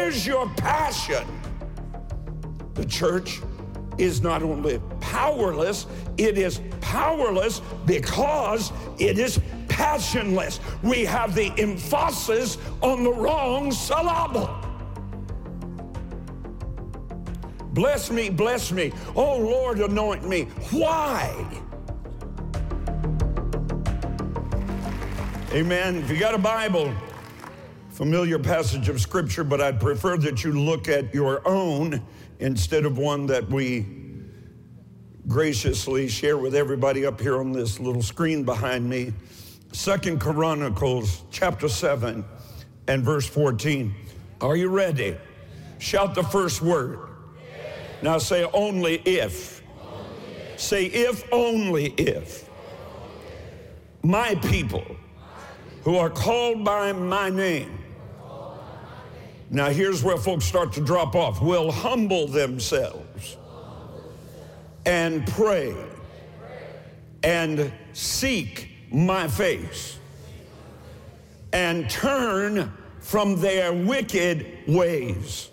where's your passion? The church is not only powerless, it is powerless because it is passionless. We have the emphasis on the wrong syllable. Bless me, bless me. Oh, Lord, anoint me. Why? Amen. If you got a Bible, familiar passage of Scripture, but I'd prefer that you look at your own instead of one that we graciously share with everybody up here on this little screen behind me. 2 Chronicles chapter 7 and verse 14. Are you ready? Shout the first word. Now say only if. Say if, only if. My people who are called by my name. Now here's where folks start to drop off. Will humble themselves and pray and seek my face and turn from their wicked ways.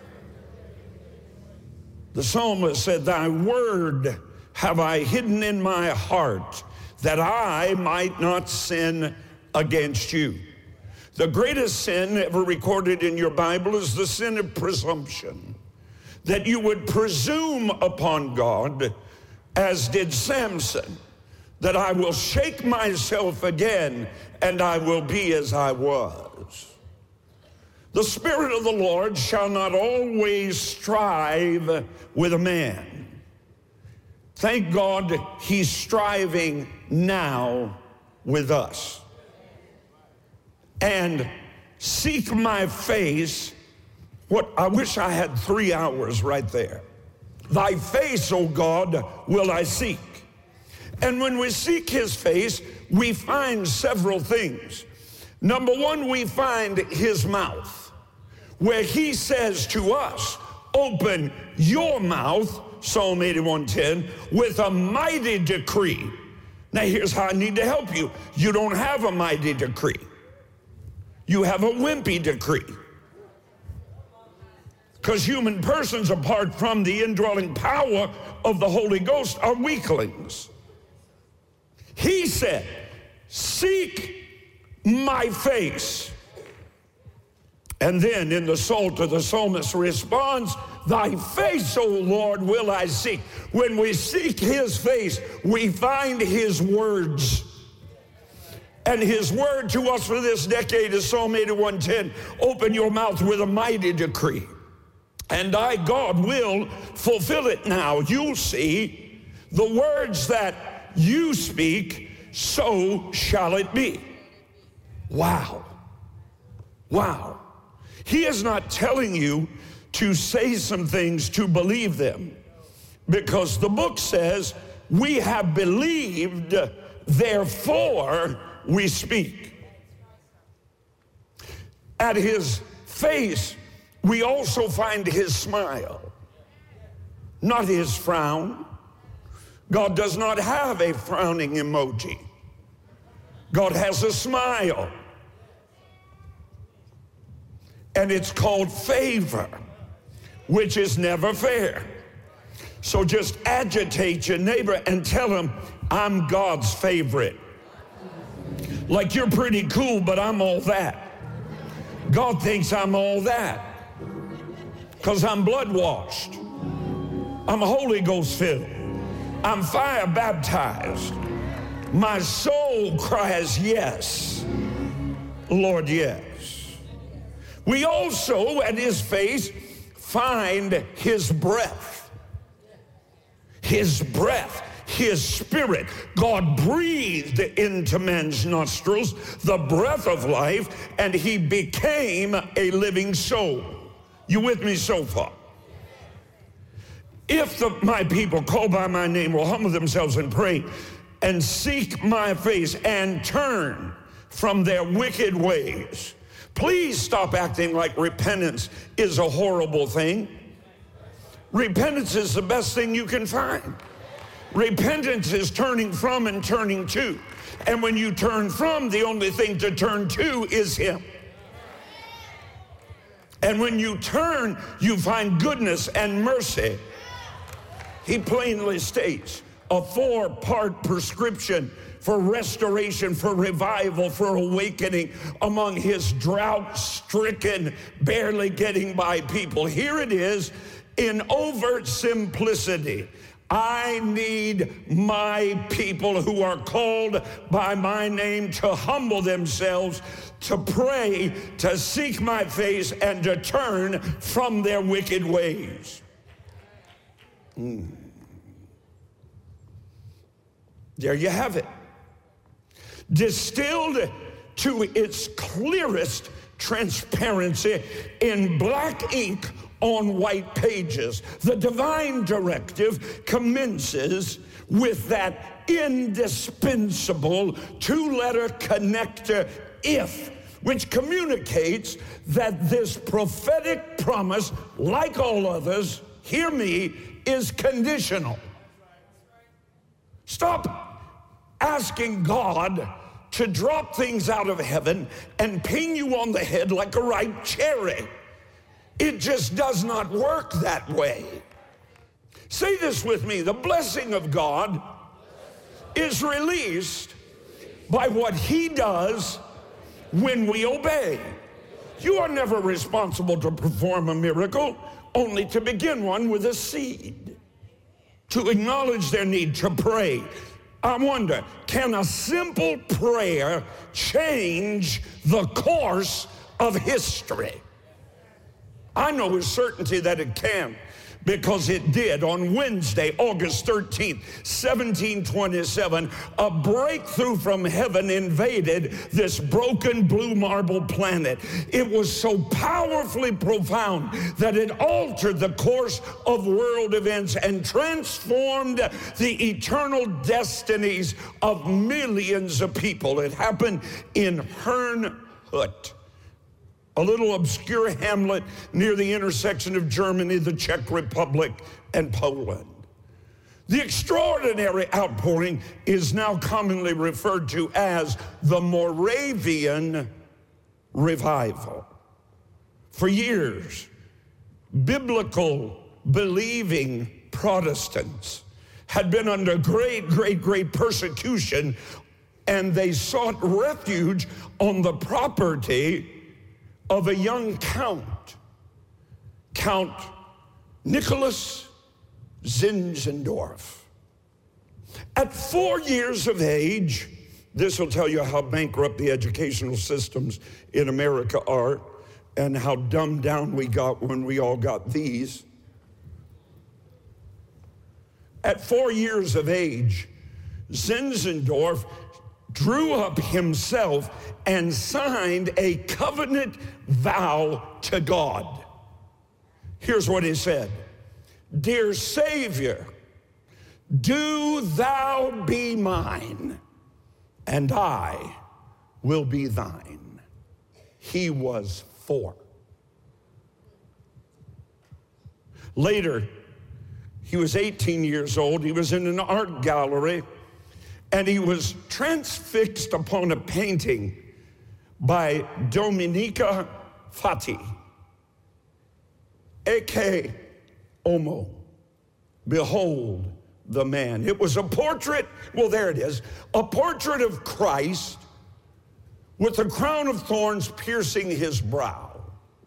The psalmist said, thy word have I hidden in my heart that I might not sin against you. The greatest sin ever recorded in your Bible is the sin of presumption. That you would presume upon God, as did Samson, that I will shake myself again and I will be as I was. The Spirit of the Lord shall not always strive with a man. Thank God he's striving now with us. And seek my face. What I wish I had 3 hours right there. Thy face, O God, will I seek. And when we seek his face, we find several things. Number one, we find his mouth, where he says to us, open your mouth, Psalm 81:10, with a mighty decree. Now here's how I need to help you. You don't have a mighty decree. You have a wimpy decree. Because human persons, apart from the indwelling power of the Holy Ghost, are weaklings. He said, seek my face. And then in the Psalter, the psalmist responds, thy face, O Lord, will I seek. When we seek his face, we find his words. And his word to us for this decade is Psalm 81:10. Open your mouth with a mighty decree. And I, God, will fulfill it now. You'll see the words that you speak, so shall it be. Wow. Wow. He is not telling you to say some things to believe them, because the book says we have believed, therefore we speak. At his face, we also find his smile, not his frown. God does not have a frowning emoji. God has a smile. And it's called favor, which is never fair. So just agitate your neighbor and tell him, I'm God's favorite. Like you're pretty cool, but I'm all that. God thinks I'm all that. Because I'm blood washed. I'm Holy Ghost filled. I'm fire baptized. My soul cries yes. Lord, yes. We also at his face find his breath. His breath. His spirit. God breathed into man's nostrils the breath of life, and he became a living soul. You with me so far? If my people called by my name will humble themselves and pray and seek my face and turn from their wicked ways. Please stop acting like repentance is a horrible thing. Repentance is the best thing you can find. Repentance is turning from and turning to. And when you turn from, the only thing to turn to is him. And when you turn, you find goodness and mercy. He plainly states a 4-part prescription for restoration, for revival, for awakening among his drought-stricken, barely getting by people. Here it is in overt simplicity. I need my people who are called by my name to humble themselves, to pray, to seek my face, and to turn from their wicked ways. There you have it. Distilled to its clearest transparency in black ink on white pages. The divine directive commences with that indispensable 2-letter connector, if, which communicates that this prophetic promise, like all others, hear me, is conditional. Stop asking God to drop things out of heaven and ping you on the head like a ripe cherry. It just does not work that way. Say this with me: the blessing of God is released by what he does when we obey. You are never responsible to perform a miracle, only to begin one with a seed, to acknowledge their need, to pray. I wonder, can a simple prayer change the course of history? I know with certainty that it can, because it did on Wednesday, August 13th, 1727. A breakthrough from heaven invaded this broken blue marble planet. It was so powerfully profound that it altered the course of world events and transformed the eternal destinies of millions of people. It happened in Herrnhut, a little obscure hamlet near the intersection of Germany, the Czech Republic, and Poland. The extraordinary outpouring is now commonly referred to as the Moravian Revival. For years, biblical believing Protestants had been under great persecution, and they sought refuge on the property of a young count, Count Nicholas Zinzendorf. At 4 years of age, this will tell you how bankrupt the educational systems in America are and how dumbed down we got when we all got these. At 4 years of age, Zinzendorf drew up himself and signed a covenant vow to God. Here's what he said: "Dear Savior, do thou be mine, and I will be thine." He was 4. Later, he was 18 years old. He was in an art gallery, and he was transfixed upon a painting by Domenica Fati. Ecce homo. Behold the man. It was a portrait, well, there it is, a portrait of Christ with a crown of thorns piercing his brow.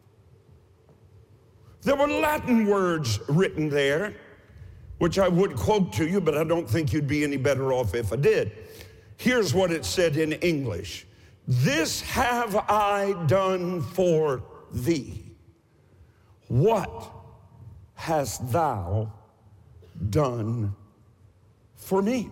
There were Latin words written there, which I would quote to you, but I don't think you'd be any better off if I did. Here's what it said in English: "This have I done for thee. What hast thou done for me?"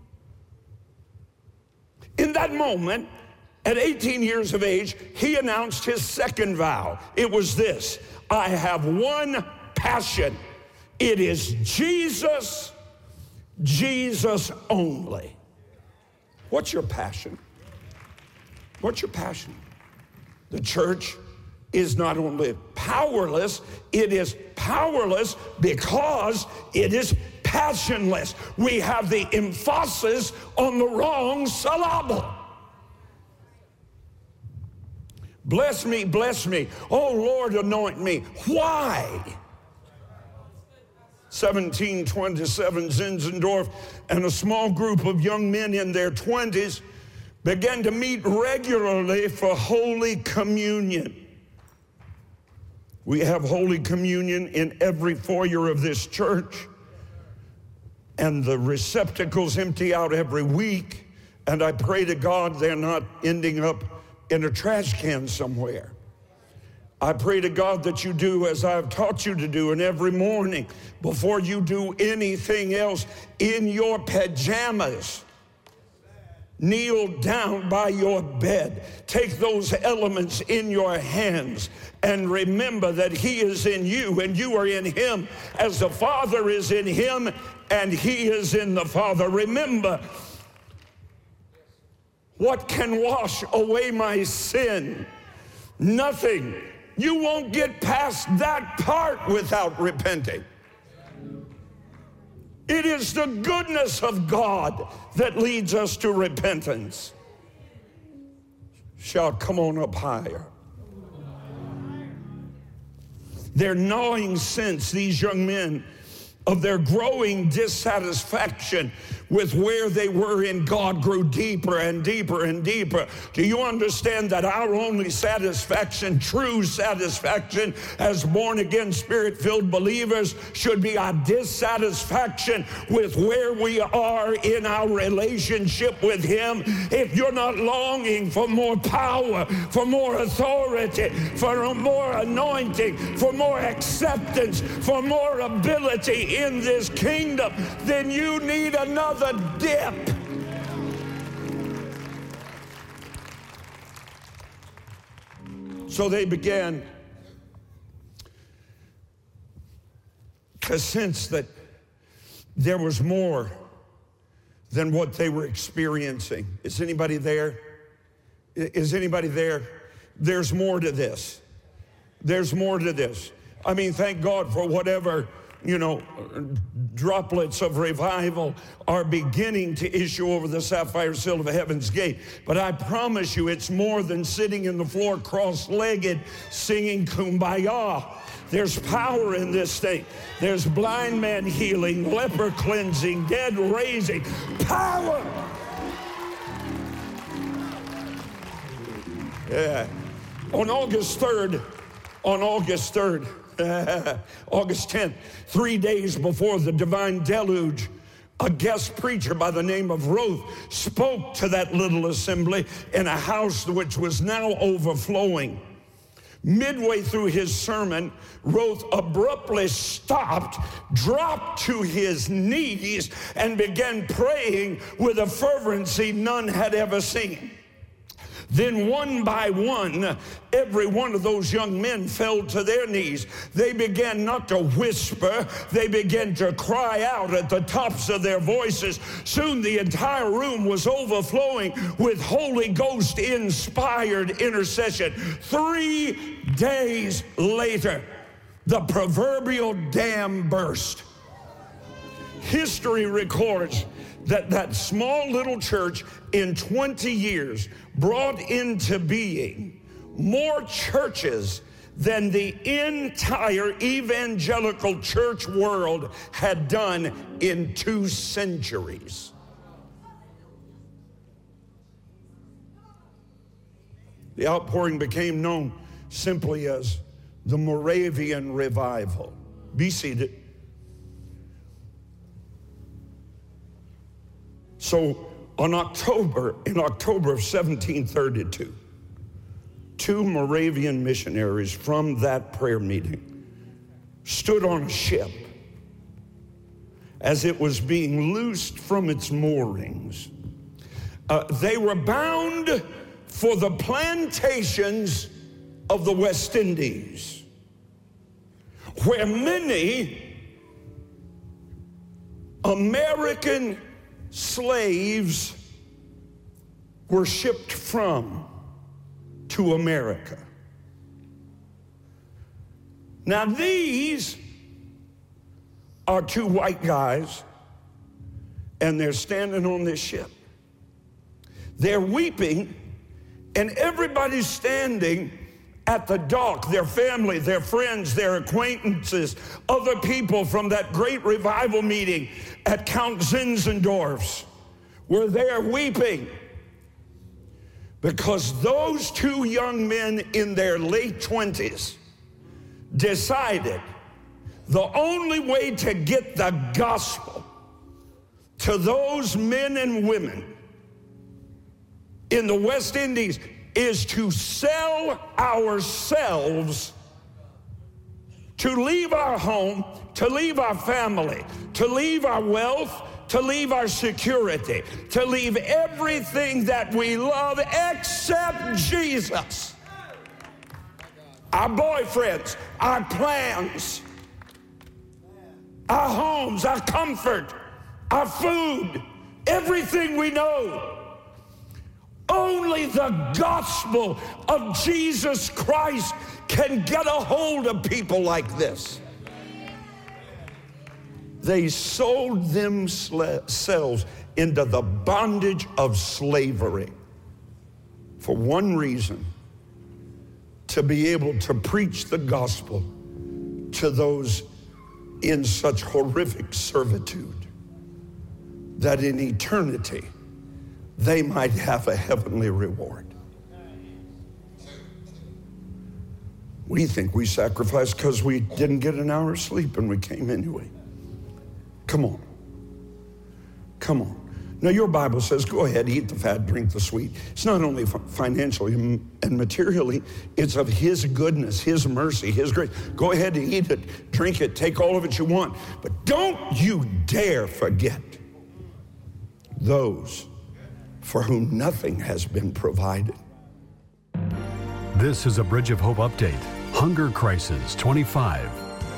In that moment, at 18 years of age, he announced his second vow. It was this: "I have one passion. It is Jesus, Jesus only." What's your passion? What's your passion? The church is not only powerless, it is powerless because it is passionless. We have the emphasis on the wrong syllable. Bless me, bless me. Oh, Lord, anoint me. Why? 1727, Zinzendorf and a small group of young men in their 20s began to meet regularly for Holy Communion. We have Holy Communion in every foyer of this church, and the receptacles empty out every week, and I pray to God they're not ending up in a trash can somewhere. I pray to God that you do as I've taught you to do, and every morning before you do anything else, in your pajamas, kneel down by your bed. Take those elements in your hands and remember that He is in you and you are in Him, as the Father is in Him and He is in the Father. Remember, what can wash away my sin? Nothing. You won't get past that part without repenting. It is the goodness of God that leads us to repentance. Shout, come on up higher. Their gnawing sense, these young men, of their growing dissatisfaction with where they were in God grew deeper and deeper and deeper. Do you understand that our only satisfaction, true satisfaction as born-again, Spirit-filled believers, should be our dissatisfaction with where we are in our relationship with Him? If you're not longing for more power, for more authority, for more anointing, for more acceptance, for more ability in this kingdom, then you need another dip. So they began to sense that there was more than what they were experiencing. Is anybody there? Is anybody there? There's more to this. There's more to this. I mean, thank God for whatever, droplets of revival are beginning to issue over the sapphire sill of Heaven's Gate. But I promise you, it's more than sitting in the floor cross-legged singing Kumbaya. There's power in this thing. There's blind man healing, leper cleansing, dead raising. Power! Yeah. On August 3rd, August 10th, 3 days before the divine deluge, a guest preacher by the name of Roth spoke to that little assembly in a house which was now overflowing. Midway through his sermon, Roth abruptly stopped, dropped to his knees, and began praying with a fervency none had ever seen. Then one by one, every one of those young men fell to their knees. They began not to whisper, they began to cry out at the tops of their voices. Soon the entire room was overflowing with Holy Ghost inspired intercession. 3 days later, the proverbial dam burst. History records that small little church in 20 years brought into being more churches than the entire evangelical church world had done in 2 centuries. The outpouring became known simply as the Moravian Revival. Be seated. So in October of 1732, 2 Moravian missionaries from that prayer meeting stood on a ship as it was being loosed from its moorings. They were bound for the plantations of the West Indies, where many American slaves were shipped from to America. Now these are 2 white guys, and they're standing on this ship. They're weeping And everybody's standing at the dock, their family, their friends, their acquaintances, other people from that great revival meeting at Count Zinzendorf's were there weeping because those two young men in their late 20s decided the only way to get the gospel to those men and women in the West Indies is to sell ourselves, to leave our home, to leave our family, to leave our wealth, to leave our security, to leave everything that we love except Jesus. Our boyfriends, our plans, our homes, our comfort, our food, everything we know. Only the gospel of Jesus Christ can get a hold of people like this. They sold themselves into the bondage of slavery for one reason: to be able to preach the gospel to those in such horrific servitude that in eternity they might have a heavenly reward. We think we sacrificed because we didn't get an hour's sleep and we came anyway. Come on. Come on. Now, your Bible says, go ahead, eat the fat, drink the sweet. It's not only financially and materially, it's of His goodness, His mercy, His grace. Go ahead and eat it, drink it, take all of it you want. But don't you dare forget those for whom nothing has been provided. This is a Bridge of Hope update. Hunger Crisis 25.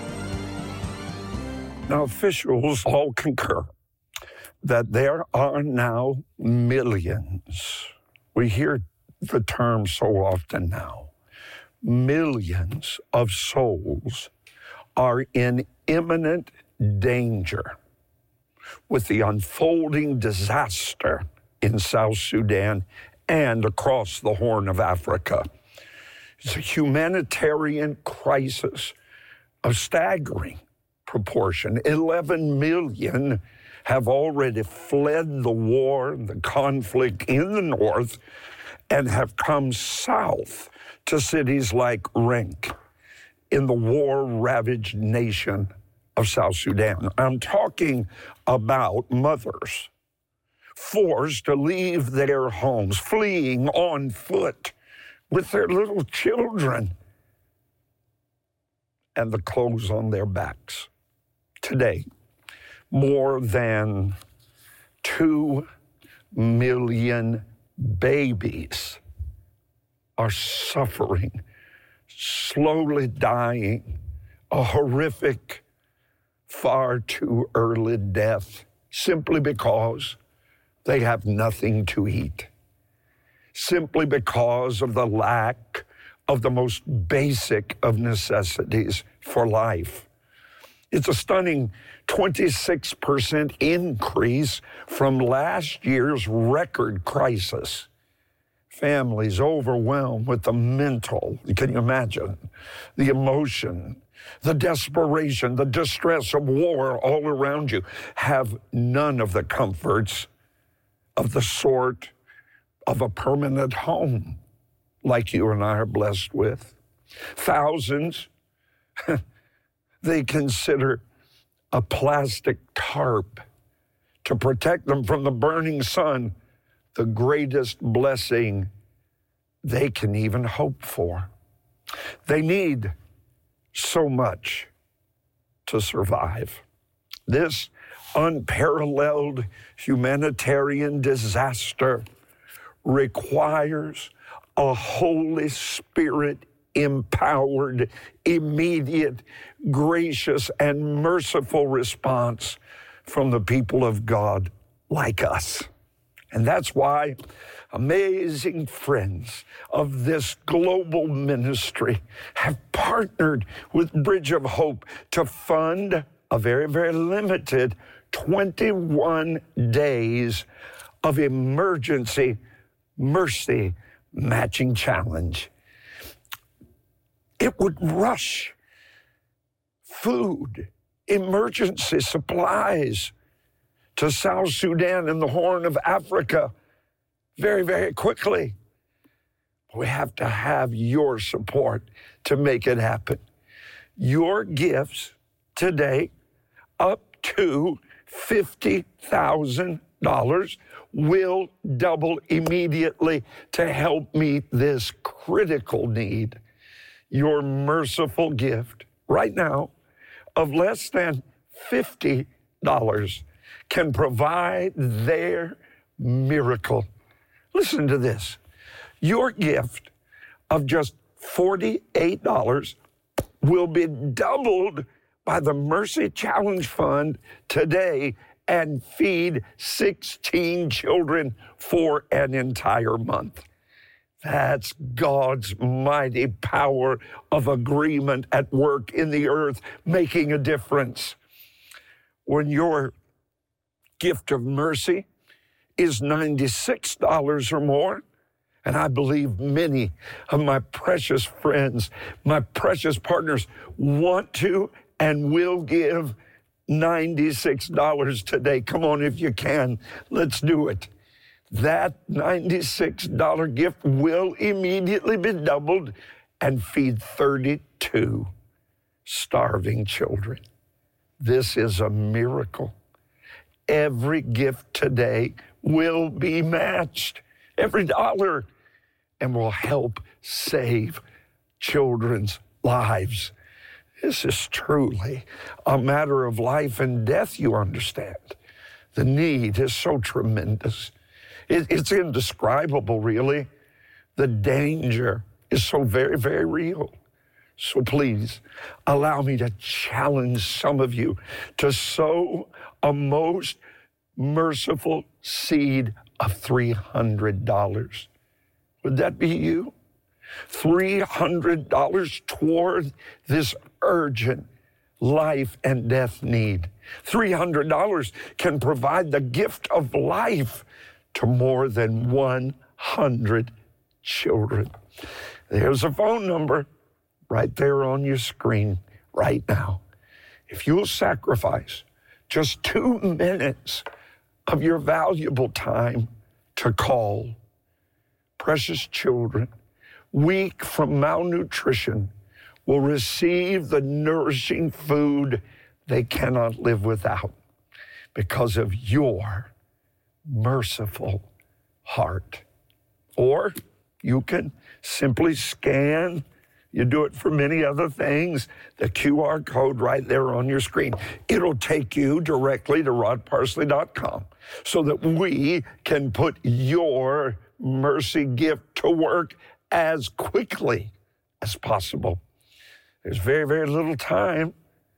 Now, officials all concur that there are now millions. We hear the term so often now. Millions of souls are in imminent danger with the unfolding disaster in South Sudan and across the Horn of Africa. It's a humanitarian crisis of staggering proportion. 11 million have already fled the war, the conflict in the north, and have come south to cities like Renk in the war-ravaged nation of South Sudan. I'm talking about mothers forced to leave their homes, fleeing on foot with their little children and the clothes on their backs. Today, more than 2 million babies are suffering, slowly dying, a horrific, far too early death, simply because they have nothing to eat, simply because of the lack of the most basic of necessities for life. It's a stunning 26% increase from last year's record crisis. Families overwhelmed with the mental, can you imagine, the emotion, the desperation, the distress of war all around you, have none of the comforts of the sort of a permanent home like you and I are blessed with. Thousands, they consider a plastic tarp to protect them from the burning sun the greatest blessing they can even hope for. They need so much to survive. This unparalleled humanitarian disaster requires a Holy Spirit empowered, immediate, gracious, and merciful response from the people of God like us. And that's why amazing friends of this global ministry have partnered with Bridge of Hope to fund a very, very limited 21 days of emergency mercy matching challenge, it would rush food, emergency supplies to South Sudan and the Horn of Africa very, very quickly. We have to have your support to make it happen. Your gifts today, up to $50,000, will double immediately to help meet this critical need. Your merciful gift right now of less than $50 can provide their miracle. Listen to this. Your gift of just $48 will be doubled by the Mercy Challenge Fund today and feed 16 children for an entire month. That's God's mighty power of agreement at work in the earth, making a difference. When your gift of mercy is $96 or more, and I believe many of my precious friends, my precious partners want to and will give $96 today. Come on, if you can, let's do it. That $96 gift will immediately be doubled and feed 32 starving children. This is a miracle. Every gift today will be matched, every dollar, and will help save children's lives. This is truly a matter of life and death, you understand. The need is so tremendous. It's indescribable, really. The danger is so very, very real. So please, allow me to challenge some of you to sow a most merciful seed of $300. Would that be you? $300 toward this urgent life and death need. $300 can provide the gift of life to more than 100 children. There's a phone number right there on your screen right now. If you'll sacrifice just 2 minutes of your valuable time to call, precious children, weak from malnutrition, will receive the nourishing food they cannot live without because of your merciful heart. Or you can simply scan, you do it for many other things, the QR code right there on your screen. It'll take you directly to rodparsley.com so that we can put your mercy gift to work as quickly as possible. There's very, very little time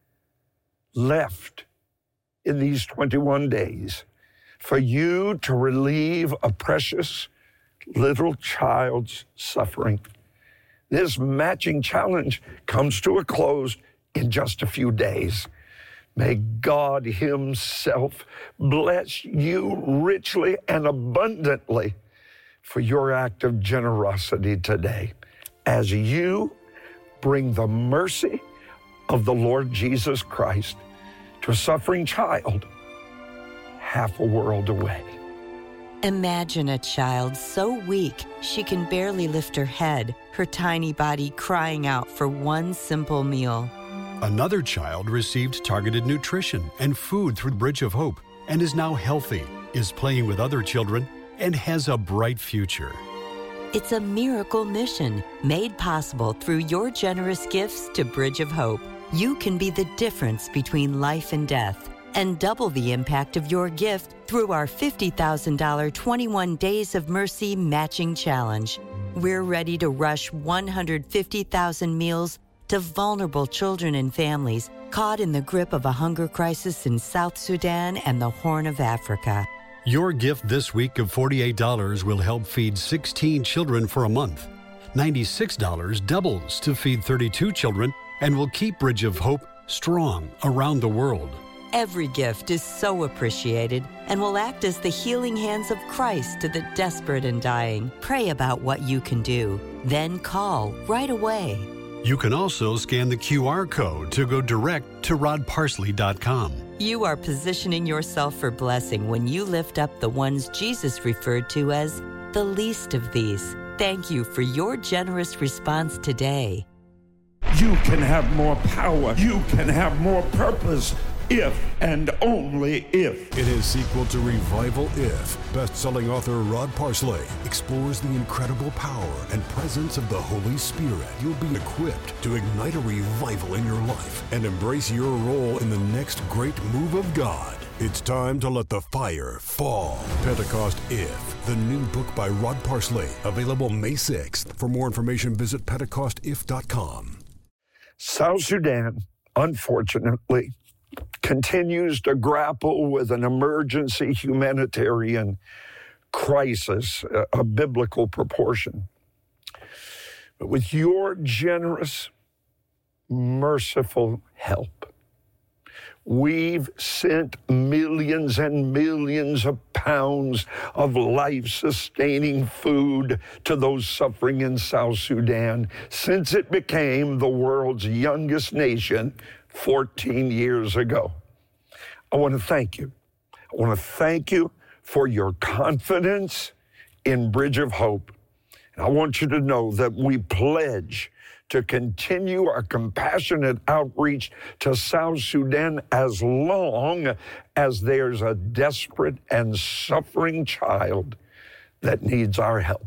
left in these 21 days for you to relieve a precious little child's suffering. This matching challenge comes to a close in just a few days. May God Himself bless you richly and abundantly for your act of generosity today as you bring the mercy of the Lord Jesus Christ to a suffering child half a world away. Imagine a child so weak she can barely lift her head, her tiny body crying out for one simple meal. Another child received targeted nutrition and food through Bridge of Hope and is now healthy, is playing with other children, and has a bright future. It's a miracle mission made possible through your generous gifts to Bridge of Hope. You can be the difference between life and death and double the impact of your gift through our $50,000 21 Days of Mercy Matching Challenge. We're ready to rush 150,000 meals to vulnerable children and families caught in the grip of a hunger crisis in South Sudan and the Horn of Africa. Your gift this week of $48 will help feed 16 children for a month. $96 doubles to feed 32 children and will keep Bridge of Hope strong around the world. Every gift is so appreciated and will act as the healing hands of Christ to the desperate and dying. Pray about what you can do. Then call right away. You can also scan the QR code to go direct to rodparsley.com. You are positioning yourself for blessing when you lift up the ones Jesus referred to as the least of these. Thank you for your generous response today. You can have more power. You can have more purpose. If and only if. In his sequel to Revival If, best-selling author Rod Parsley explores the incredible power and presence of the Holy Spirit. You'll be equipped to ignite a revival in your life and embrace your role in the next great move of God. It's time to let the fire fall. Pentecost If, the new book by Rod Parsley, available May 6th. For more information, visit PentecostIf.com. South Sudan, unfortunately, continues to grapple with an emergency humanitarian crisis of biblical proportion. But with your generous, merciful help, we've sent millions and millions of pounds of life-sustaining food to those suffering in South Sudan since it became the world's youngest nation 14 years ago. I want to thank you. I want to thank you for your confidence in Bridge of Hope. And I want you to know that we pledge to continue our compassionate outreach to South Sudan as long as there's a desperate and suffering child that needs our help.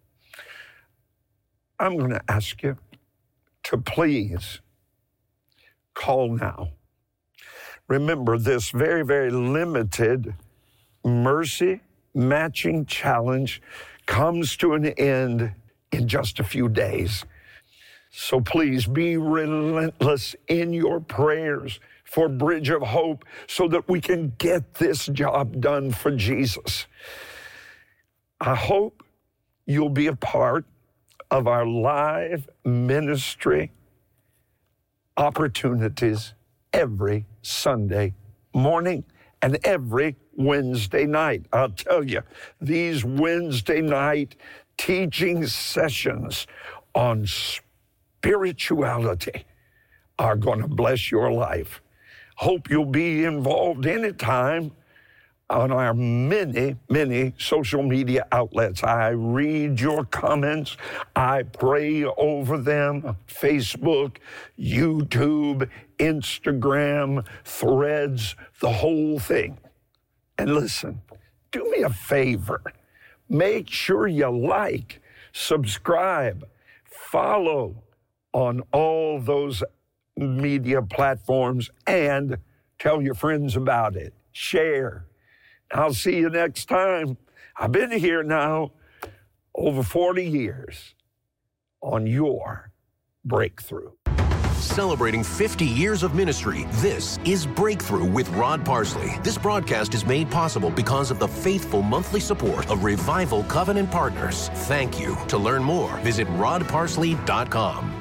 I'm going to ask you to please call now. Remember, this very, very limited Mercy Matching Challenge comes to an end in just a few days. So please be relentless in your prayers for Bridge of Hope so that we can get this job done for Jesus. I hope you'll be a part of our live ministry opportunities every Sunday morning and every Wednesday night. I'll tell you, these Wednesday night teaching sessions on spirituality are going to bless your life. Hope you'll be involved anytime on our many, many social media outlets. I read your comments. I pray over them. Facebook, YouTube, Instagram, Threads, the whole thing. And listen, do me a favor. Make sure you like, subscribe, follow on all those media platforms, and tell your friends about it. Share. I'll see you next time. I've been here now over 40 years on your breakthrough. Celebrating 50 years of ministry, this is Breakthrough with Rod Parsley. This broadcast is made possible because of the faithful monthly support of Revival Covenant Partners. Thank you. To learn more, visit rodparsley.com.